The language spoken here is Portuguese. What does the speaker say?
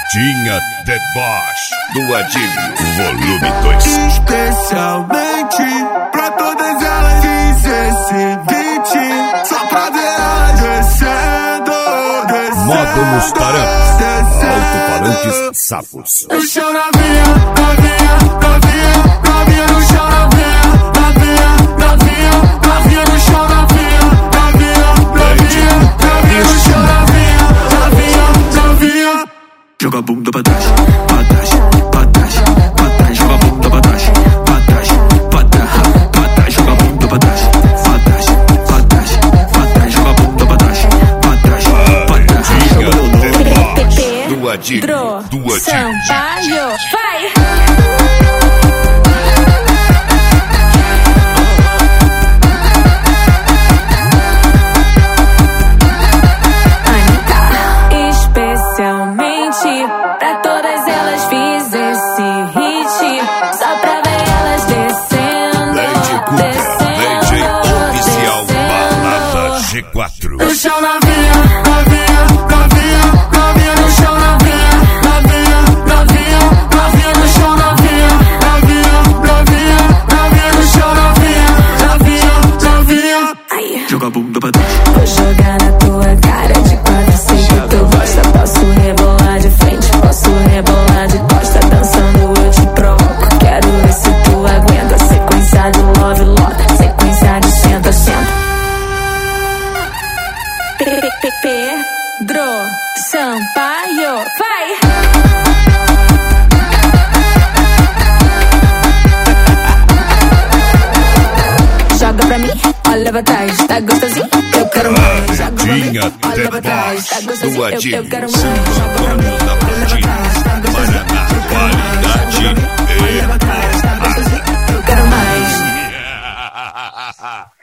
Tinha deboche do Adílio, volume 2. Especialmente pra todas elas, fiz esse beat só pra ver elas descendo. Modo nos tarantes, alto-falantes sapos. No chão novinha, novinha, novinha, novinha no chão novinha, novinha, novinha, novinha no chão novinha, novinha, novinha, novinha no chão novinha, novinha, novinha. Joga a bunda pra trás, pra trás, pra trás, pra trás, joga a bunda pra trás, pra trás, pra trás, pra trás, joga a bunda pra trás, pra trás, pra trás, pra trás, joga a bunda pra trás, pra trás, pra trás. Tinha deboche do Adílio, Sampaio, vai! Especialmente pra todas elas fiz esse hit só pra ver elas descendo. Lady Cooper, DJ oficial Balada G4. No chão novinha, novinha, novinha, novinha no chão novinha, novinha, novinha, novinha no chão novinha, novinha, novinha, novinha no chão novinha, novinha, novinha. Joga a bunda pra trás. Vou jogar na tua cara de quatro, sei que tu gosta. Posso rebolar de frente, posso rebolar de costa. Dançando eu te provoco, quero ver se tu aguenta. Sequência de love, love, sequência de senta, senta. Pedro Sampaio, vai! Joga pra mim, olha pra trás, tá gostosinho? Eu quero mais. Joga pra mim, Tinha olha pra trás, tá deboche gostosinho? do Eu Adílio, quero mais. Joga pra mim, Sambando da olha pra Pontinha, trás, tá gostosinho? Paraná, qualidade Olha pra trás, tá gostosinho? Eu quero mais.